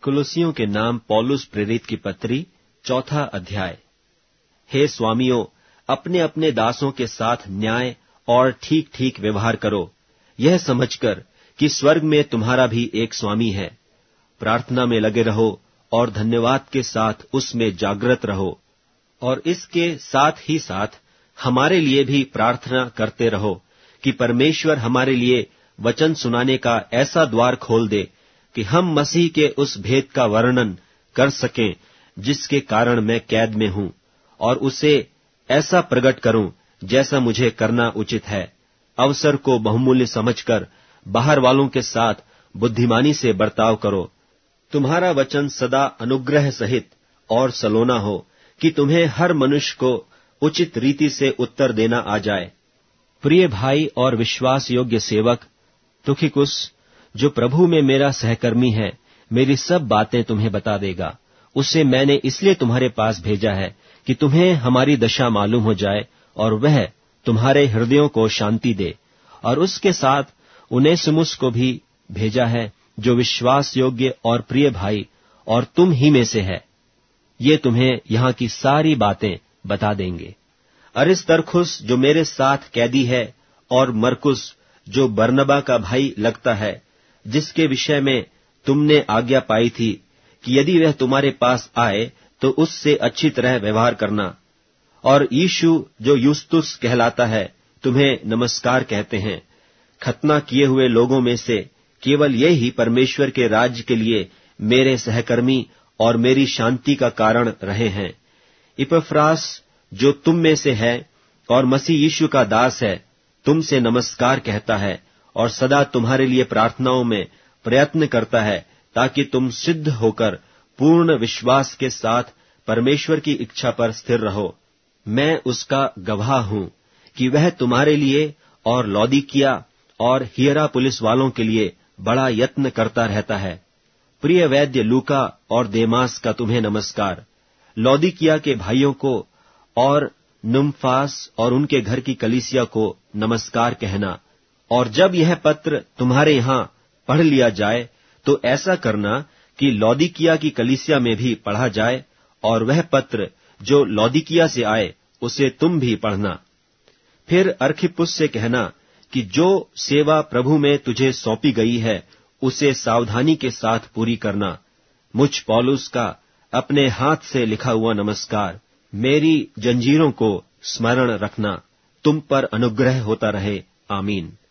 कुलुसियों के नाम पौलुस प्रेरित की पत्री, 4 अध्याय। हे स्वामियों, अपने अपने दासों के साथ न्याय और ठीक ठीक व्यवहार करो, यह समझकर कि स्वर्ग में तुम्हारा भी एक स्वामी है। प्रार्थना में लगे रहो और धन्यवाद के साथ उसमें जागृत रहो, और इसके साथ ही साथ हमारे लिए भी प्रार्थना करते रहो कि परमेश्वर हमारे लिए वचन सुनाने का ऐसा द्वार खोल दे कि हम मसीह के उस भेद का वर्णन कर सकें जिसके कारण मैं कैद में हूं, और उसे ऐसा प्रकट करूं जैसा मुझे करना उचित है। अवसर को बहुमूल्य समझकर बाहर वालों के साथ बुद्धिमानी से बर्ताव करो। तुम्हारा वचन सदा अनुग्रह सहित और सलोना हो कि तुम्हें हर मनुष्य को उचित रीति से उत्तर देना आ जाए। प्रिय भाई और विश्वास योग्य सेवक तुखिकुस, जो प्रभु में मेरा सहकर्मी है, मेरी सब बातें तुम्हें बता देगा। उसे मैंने इसलिए तुम्हारे पास भेजा है कि तुम्हें हमारी दशा मालूम हो जाए और वह तुम्हारे हृदयों को शांति दे। और उसके साथ उनेसिमुस को भी भेजा है, जो विश्वास योग्य और प्रिय भाई और तुम ही में से है। ये तुम्हें यहाँ की सारी बातें बता देंगे। अरिस्तर्खुस जो मेरे साथ कैदी है, और मरकुस जो बरनबा का भाई लगता है, जिसके विषय में तुमने आज्ञा पाई थी कि यदि वह तुम्हारे पास आए तो उससे अच्छी तरह व्यवहार करना। और यीशु जो युस्तुस कहलाता है, तुम्हें नमस्कार कहते हैं। खतना किए हुए लोगों में से केवल ये ही परमेश्वर के राज्य के लिए मेरे सहकर्मी और मेरी शांति का कारण रहे हैं। इपफ्रास जो तुम में से है और मसीह यीशु का दास है, तुमसे नमस्कार कहता है और सदा तुम्हारे लिए प्रार्थनाओं में प्रयत्न करता है, ताकि तुम सिद्ध होकर पूर्ण विश्वास के साथ परमेश्वर की इच्छा पर स्थिर रहो। मैं उसका गवाह हूं कि वह तुम्हारे लिए और लौदीकिया और हियरापुलिस वालों के लिए बड़ा यत्न करता रहता है। प्रिय वैद्य लूका और देमास का तुम्हें नमस्कार। लौदीकिया के भाइयों को और नुम्फास और उनके घर की कलीसिया को नमस्कार कहना। और जब यह पत्र तुम्हारे यहाँ पढ़ लिया जाए तो ऐसा करना कि लौदीकिया की कलीसिया में भी पढ़ा जाए, और वह पत्र जो लौदीकिया से आए उसे तुम भी पढ़ना। फिर अर्खिप्पुस से कहना कि जो सेवा प्रभु में तुझे सौंपी गई है उसे सावधानी के साथ पूरी करना। मुझ पौलुस का अपने हाथ से लिखा हुआ नमस्कार। मेरी जंजीरों को स्मरण रखना। तुम पर अनुग्रह होता रहे। आमीन।